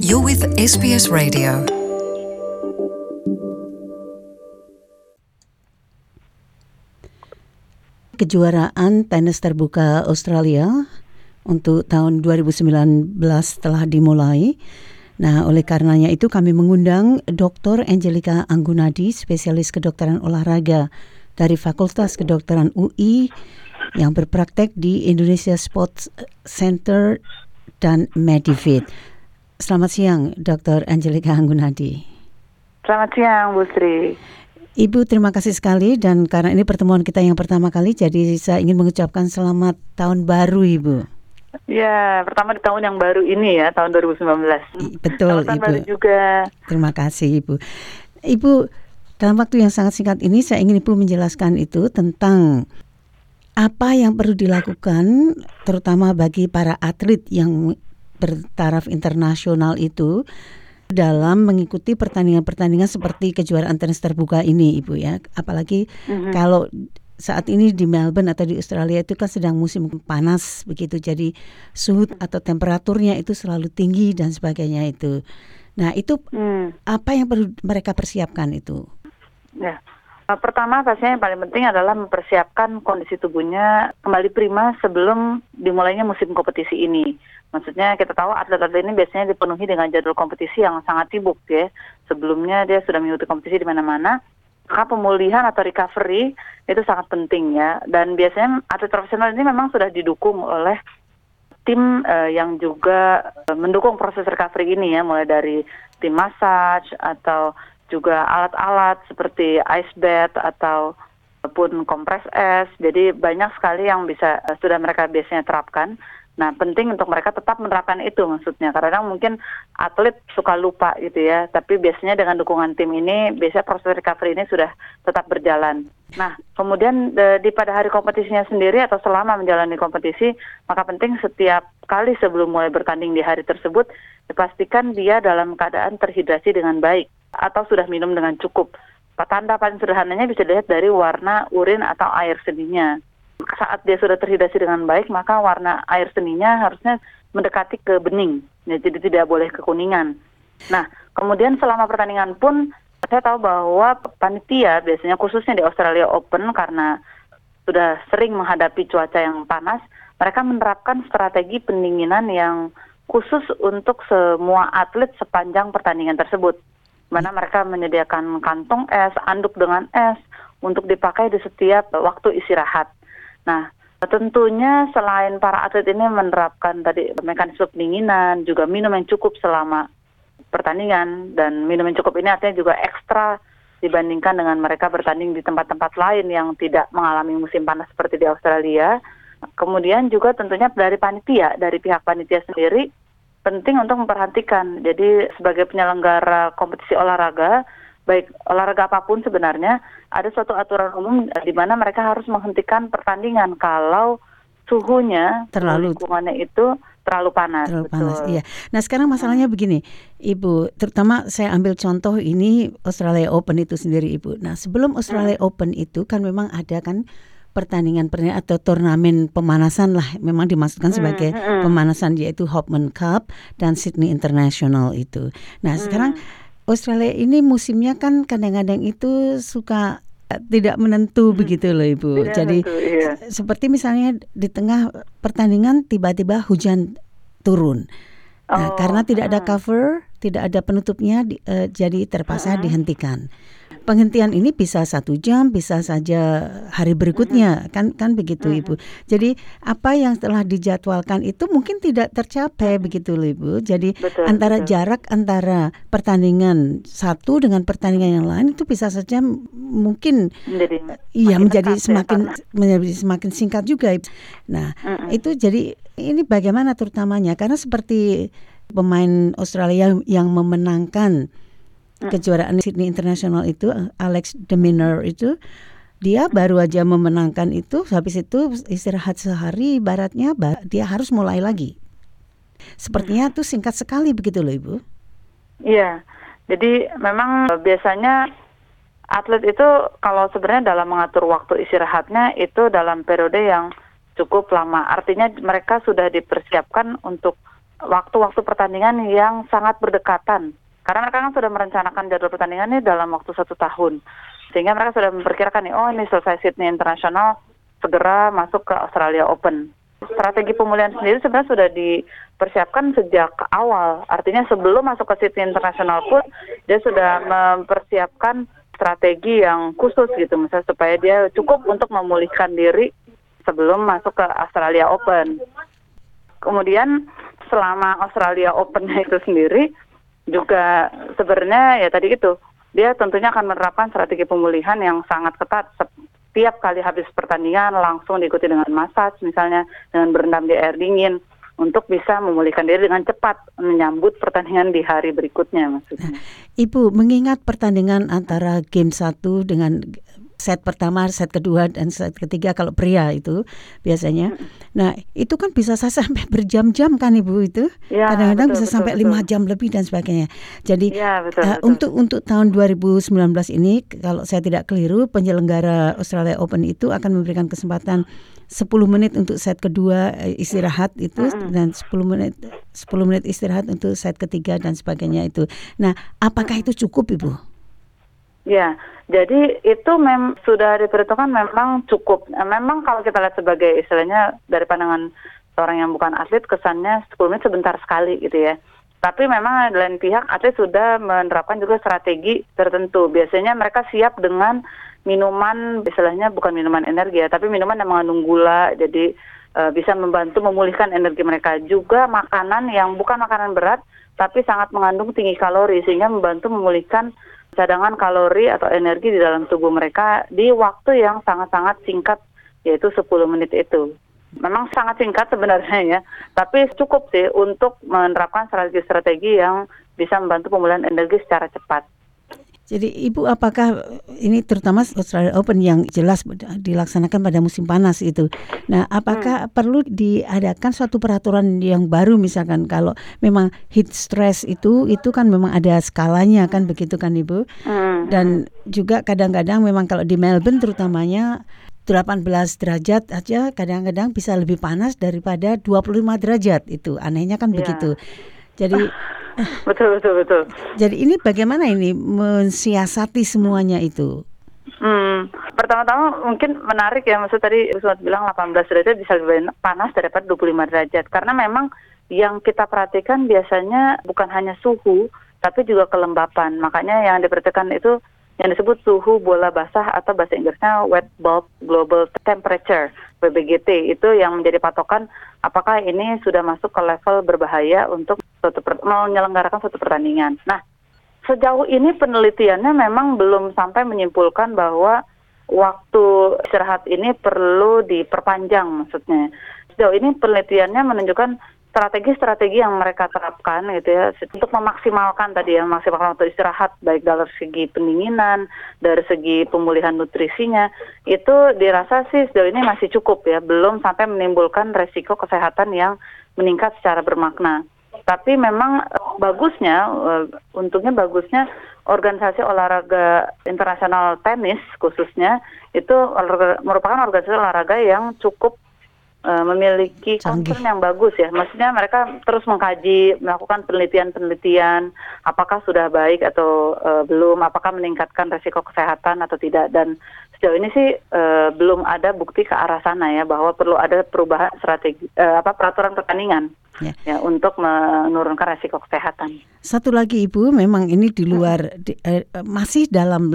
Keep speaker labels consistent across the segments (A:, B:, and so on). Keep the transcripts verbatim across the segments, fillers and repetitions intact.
A: You're with S B S Radio.
B: Kejuaraan tenis terbuka Australia untuk tahun dua ribu sembilan belas telah dimulai. Nah, oleh karenanya itu kami mengundang Doktor Angelica Anggunadi, spesialis kedokteran olahraga dari Fakultas Kedokteran U I yang berpraktek di Indonesia Sports Center dan Medifit. Selamat siang, Doktor Angelica Anggunadi.
C: Selamat siang, Bu Sri.
B: Ibu, terima kasih sekali, dan karena ini pertemuan kita yang pertama kali, jadi saya ingin mengucapkan selamat tahun baru, Ibu.
C: Ya, pertama di tahun yang baru ini ya, tahun dua ribu sembilan belas.
B: Betul,
C: selamat
B: Ibu.
C: baru juga.
B: Terima kasih, Ibu. Ibu, dalam waktu yang sangat singkat ini, saya ingin Ibu menjelaskan itu tentang apa yang perlu dilakukan, terutama bagi para atlet yang bertaraf internasional itu, dalam mengikuti pertandingan-pertandingan seperti kejuaraan tenis terbuka ini, Ibu ya. Apalagi mm-hmm. kalau saat ini di Melbourne atau di Australia itu kan sedang musim panas begitu, jadi suhu atau temperaturnya itu selalu tinggi dan sebagainya itu. Nah, itu mm. apa yang perlu mereka persiapkan itu?
C: Ya. Pertama, pastinya yang paling penting adalah mempersiapkan kondisi tubuhnya kembali prima sebelum dimulainya musim kompetisi ini. Maksudnya kita tahu atlet-atlet ini biasanya dipenuhi dengan jadwal kompetisi yang sangat sibuk ya. Sebelumnya dia sudah mengikuti kompetisi di mana-mana. Maka pemulihan atau recovery itu sangat penting ya. Dan biasanya atlet profesional ini memang sudah didukung oleh tim uh, yang juga uh, mendukung proses recovery ini ya. Mulai dari tim massage atau juga alat-alat seperti ice bath atau pun kompres es. Jadi banyak sekali yang bisa uh, sudah mereka biasanya terapkan. Nah, penting untuk mereka tetap menerapkan itu maksudnya. Kadang mungkin atlet suka lupa gitu ya, tapi biasanya dengan dukungan tim ini, biasanya proses recovery ini sudah tetap berjalan. Nah, kemudian de, di pada hari kompetisinya sendiri atau selama menjalani kompetisi, maka penting setiap kali sebelum mulai bertanding di hari tersebut, dipastikan dia dalam keadaan terhidrasi dengan baik atau sudah minum dengan cukup. Tanda paling sederhananya bisa dilihat dari warna urin atau air seninya. Saat dia sudah terhidrasi dengan baik, maka warna air seninya harusnya mendekati ke bening, ya, jadi tidak boleh kekuningan. Nah, kemudian selama pertandingan pun, saya tahu bahwa panitia biasanya khususnya di Australia Open karena sudah sering menghadapi cuaca yang panas, mereka menerapkan strategi pendinginan yang khusus untuk semua atlet sepanjang pertandingan tersebut. Mana mereka menyediakan kantong es, anduk dengan es untuk dipakai di setiap waktu istirahat. Nah, tentunya selain para atlet ini menerapkan tadi mekanisme pendinginan, juga minum yang cukup selama pertandingan, dan minum yang cukup ini artinya juga ekstra dibandingkan dengan mereka bertanding di tempat-tempat lain yang tidak mengalami musim panas seperti di Australia. Kemudian juga tentunya dari panitia, dari pihak panitia sendiri penting untuk memperhatikan. Jadi sebagai penyelenggara kompetisi olahraga, baik olahraga apapun sebenarnya, ada suatu aturan umum di mana mereka harus menghentikan pertandingan kalau suhunya,
B: terlalu
C: lingkungannya itu terlalu panas.
B: Terlalu
C: betul.
B: panas, iya. Nah, sekarang masalahnya begini, Ibu, terutama saya ambil contoh ini Australia Open itu sendiri, Ibu. Nah, sebelum Australia hmm. Open itu kan memang ada kan pertandingan-pertandingan atau turnamen pemanasan lah, memang dimaksudkan sebagai hmm, hmm. pemanasan, yaitu Hopman Cup dan Sydney International itu. Nah, hmm. sekarang Australia ini musimnya kan kadang-kadang itu suka tidak menentu hmm. begitu loh, Ibu. Tidak Jadi menentu, iya. seperti misalnya di tengah pertandingan tiba-tiba hujan turun. Nah, oh, karena tidak ada cover, tidak ada penutupnya, di, uh, jadi terpaksa uh-huh. dihentikan. Penghentian ini bisa satu jam, bisa saja hari berikutnya, uh-huh. kan kan begitu, uh-huh. Ibu. Jadi apa yang telah dijadwalkan itu mungkin tidak tercapai, uh-huh. begitu loh, Ibu. Jadi betul, antara betul. jarak antara pertandingan satu dengan pertandingan yang lain itu bisa saja mungkin menjadi iya menjadi semakin ya, menjadi semakin singkat juga. Nah, uh-huh. itu jadi ini bagaimana terutamanya karena seperti pemain Australia yang memenangkan kejuaraan Sydney International itu, Alex de Minaur itu, dia baru aja memenangkan itu, habis itu istirahat sehari, ibaratnya dia harus mulai lagi. Sepertinya itu singkat sekali begitu loh, Ibu.
C: Iya, jadi memang biasanya atlet itu kalau sebenarnya dalam mengatur waktu istirahatnya itu dalam periode yang cukup lama. Artinya mereka sudah dipersiapkan untuk waktu-waktu pertandingan yang sangat berdekatan. Karena mereka kan sudah merencanakan jadwal pertandingan ini dalam waktu satu tahun. Sehingga mereka sudah memperkirakan nih, oh ini selesai Sydney International, segera masuk ke Australia Open. Strategi pemulihan sendiri sebenarnya sudah dipersiapkan sejak awal. Artinya sebelum masuk ke Sydney International pun, dia sudah mempersiapkan strategi yang khusus gitu. Misalnya supaya dia cukup untuk memulihkan diri sebelum masuk ke Australia Open. Kemudian selama Australia Open itu sendiri, juga sebenarnya ya tadi itu, dia tentunya akan menerapkan strategi pemulihan yang sangat ketat. Setiap kali habis pertandingan langsung diikuti dengan massage, misalnya dengan berendam di air dingin, untuk bisa memulihkan diri dengan cepat menyambut pertandingan di hari berikutnya maksudnya.
B: Ibu, mengingat pertandingan antara game satu dengan set pertama, set kedua, dan set ketiga kalau pria itu biasanya. Nah, itu kan bisa sampai berjam-jam kan Ibu itu. Ya, kadang-kadang betul, bisa betul, sampai lima jam lebih dan sebagainya. Jadi ya, betul, uh, betul. untuk untuk tahun dua ribu sembilan belas ini, kalau saya tidak keliru, penyelenggara Australia Open itu akan memberikan kesempatan sepuluh menit untuk set kedua istirahat itu, mm-hmm. dan sepuluh menit sepuluh menit istirahat untuk set ketiga dan sebagainya itu. Nah, apakah itu cukup Ibu?
C: Ya, jadi itu mem sudah diperhitungkan memang cukup. Memang kalau kita lihat sebagai istilahnya dari pandangan seorang yang bukan atlet, kesannya sepuluh menit sebentar sekali gitu ya. Tapi memang di lain pihak atlet sudah menerapkan juga strategi tertentu. Biasanya mereka siap dengan minuman, istilahnya bukan minuman energi ya, tapi minuman yang mengandung gula, jadi e, bisa membantu memulihkan energi mereka. Juga makanan yang bukan makanan berat, tapi sangat mengandung tinggi kalori, sehingga membantu memulihkan cadangan kalori atau energi di dalam tubuh mereka di waktu yang sangat-sangat singkat, yaitu sepuluh menit itu. Memang sangat singkat sebenarnya ya, tapi cukup sih untuk menerapkan strategi-strategi yang bisa membantu pemulihan energi secara cepat.
B: Jadi Ibu, apakah ini terutama Australia Open yang jelas dilaksanakan pada musim panas itu. Nah, apakah hmm. perlu diadakan suatu peraturan yang baru, misalkan kalau memang heat stress itu itu kan memang ada skalanya kan, begitu kan Ibu? Hmm. Dan juga kadang-kadang memang kalau di Melbourne terutamanya delapan belas derajat aja kadang-kadang bisa lebih panas daripada dua puluh lima derajat itu. Anehnya kan yeah. begitu. Jadi
C: betul betul betul.
B: Jadi ini bagaimana ini mensiasati semuanya itu?
C: Hmm, pertama-tama mungkin menarik ya, maksud tadi Usman bilang delapan belas derajat bisa lebih panas daripada dua puluh lima derajat. Karena memang yang kita perhatikan biasanya bukan hanya suhu, tapi juga kelembapan. Makanya yang diperhatikan itu yang disebut suhu bola basah atau bahasa Inggrisnya wet bulb global temperature, W B G T, itu yang menjadi patokan apakah ini sudah masuk ke level berbahaya untuk suatu per- menyelenggarakan suatu pertandingan. Nah, sejauh ini penelitiannya memang belum sampai menyimpulkan bahwa waktu istirahat ini perlu diperpanjang maksudnya. Sejauh ini penelitiannya menunjukkan strategi-strategi yang mereka terapkan gitu ya untuk memaksimalkan tadi ya maksimalkan waktu istirahat, baik dari segi pendinginan, dari segi pemulihan nutrisinya, itu dirasa sih sejauh ini masih cukup ya, belum sampai menimbulkan resiko kesehatan yang meningkat secara bermakna. Tapi memang uh, bagusnya, uh, untungnya bagusnya organisasi olahraga internasional tenis khususnya itu olahraga, merupakan organisasi olahraga yang cukup Uh, memiliki concern yang bagus ya. Maksudnya mereka terus mengkaji, melakukan penelitian-penelitian apakah sudah baik atau uh, belum, apakah meningkatkan resiko kesehatan atau tidak. Dan sejauh ini sih uh, belum ada bukti ke arah sana ya, bahwa perlu ada perubahan strategi uh, apa peraturan pertandingan ya. ya untuk menurunkan resiko kesehatan.
B: Satu lagi Ibu, memang ini di luar hmm. di, eh, masih dalam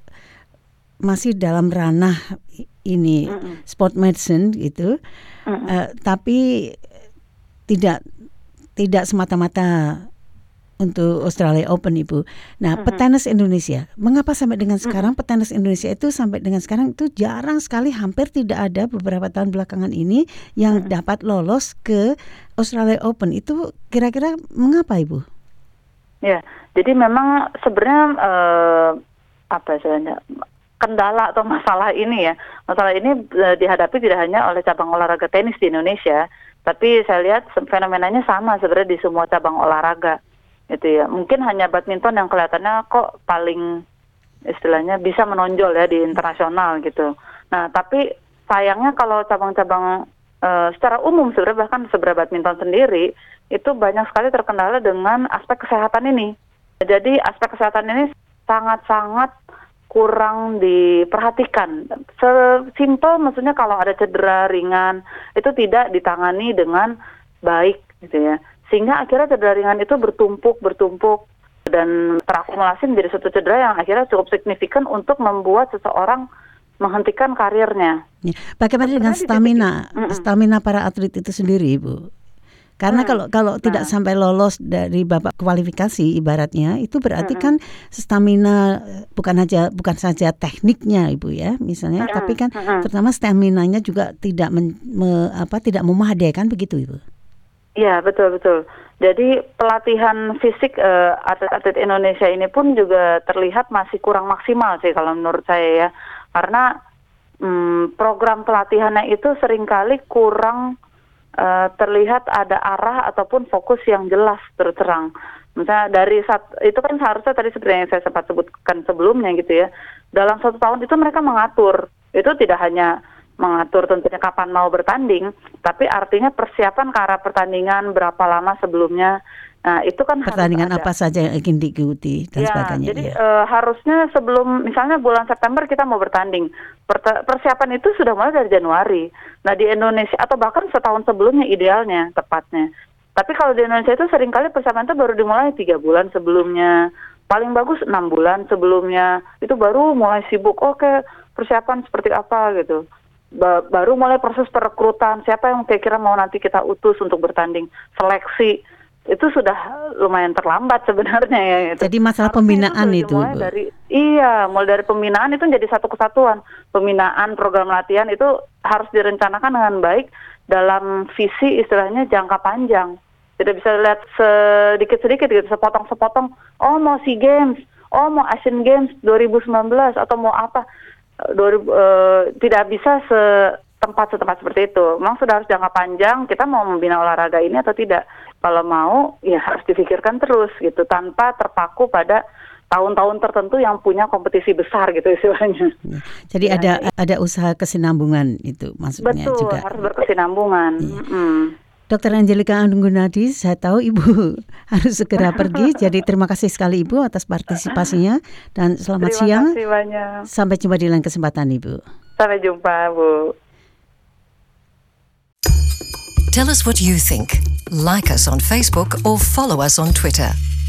B: masih dalam ranah ini mm-mm. sport medicine gitu, uh, tapi tidak tidak semata-mata untuk Australia Open Ibu. Nah, mm-hmm. petenis Indonesia, mengapa sampai dengan sekarang mm-hmm. petenis Indonesia itu sampai dengan sekarang itu jarang sekali, hampir tidak ada beberapa tahun belakangan ini yang mm-hmm. dapat lolos ke Australia Open. Itu kira-kira mengapa Ibu?
C: Ya, jadi memang sebenarnya uh, apa sebenarnya kendala atau masalah ini ya, masalah ini e, dihadapi tidak hanya oleh cabang olahraga tenis di Indonesia, tapi saya lihat fenomenanya sama sebenarnya di semua cabang olahraga, gitu ya. Mungkin hanya badminton yang kelihatannya kok paling istilahnya bisa menonjol ya di internasional gitu. Nah, tapi sayangnya kalau cabang-cabang e, secara umum sebenarnya bahkan sebenarnya badminton sendiri itu banyak sekali terkendala dengan aspek kesehatan ini. Jadi aspek kesehatan ini sangat-sangat kurang diperhatikan. Sesimpel maksudnya kalau ada cedera ringan itu tidak ditangani dengan baik gitu ya. Sehingga akhirnya cedera ringan itu bertumpuk, bertumpuk dan terakumulasi menjadi suatu cedera yang akhirnya cukup signifikan untuk membuat seseorang menghentikan karirnya.
B: Ya. Bagaimana dengan stamina, stamina para atlet itu sendiri, Ibu? Karena hmm. kalau kalau nah. tidak sampai lolos dari babak kualifikasi ibaratnya itu berarti hmm. kan stamina bukan aja bukan saja tekniknya Ibu ya misalnya, hmm. tapi kan hmm. terutama staminanya juga tidak men, me, apa tidak memadai kan begitu Ibu?
C: Iya betul betul. Jadi pelatihan fisik uh, atlet-atlet Indonesia ini pun juga terlihat masih kurang maksimal sih kalau menurut saya ya, karena um, program pelatihannya itu seringkali kurang Uh, terlihat ada arah ataupun fokus yang jelas terus terang. Misalnya dari saat itu kan seharusnya tadi seperti yang saya sempat sebutkan sebelumnya gitu ya. Dalam satu tahun itu mereka mengatur. Itu tidak hanya mengatur tentunya kapan mau bertanding, tapi artinya persiapan ke arah pertandingan berapa lama sebelumnya. Nah, itu kan
B: pertandingan apa saja yang ingin diikuti dan
C: ya,
B: sebagainya.
C: Jadi
B: ya.
C: uh, harusnya sebelum misalnya bulan September kita mau bertanding, persiapan itu sudah mulai dari Januari. Nah di Indonesia atau bahkan setahun sebelumnya idealnya tepatnya. Tapi kalau di Indonesia itu seringkali persiapan itu baru dimulai tiga bulan sebelumnya, paling bagus enam bulan sebelumnya. Itu baru mulai sibuk. Oke persiapan seperti apa gitu. Ba- baru mulai proses perekrutan. Siapa yang kira-kira mau nanti kita utus untuk bertanding, seleksi. Itu sudah lumayan terlambat sebenarnya ya. Gitu.
B: Jadi masalah harusnya pembinaan itu, itu
C: dari, iya, mulai dari pembinaan itu jadi satu kesatuan. Pembinaan program latihan itu harus direncanakan dengan baik dalam visi istilahnya jangka panjang. Tidak bisa lihat sedikit-sedikit gitu, sepotong-sepotong. Oh mau SEA Games, oh mau Asian Games dua ribu sembilan belas atau mau apa. dua ribu, uh, tidak bisa setempat-setempat seperti itu. Memang sudah harus jangka panjang, kita mau membina olahraga ini atau tidak. Kalau mau, ya harus dipikirkan terus gitu, tanpa terpaku pada tahun-tahun tertentu yang punya kompetisi besar gitu istilahnya.
B: Jadi ya, ada ya. ada usaha kesinambungan itu maksudnya
C: betul,
B: juga.
C: Betul, harus berkesinambungan. Ya. Mm-hmm.
B: Dokter Angelika Anggunadi, saya tahu Ibu harus segera pergi, jadi terima kasih sekali Ibu atas partisipasinya dan selamat
C: terima
B: siang.
C: Terima kasih banyak.
B: Sampai jumpa di lain kesempatan Ibu.
C: Sampai jumpa Bu.
A: Tell us what you think. Like us on Facebook or follow us on Twitter.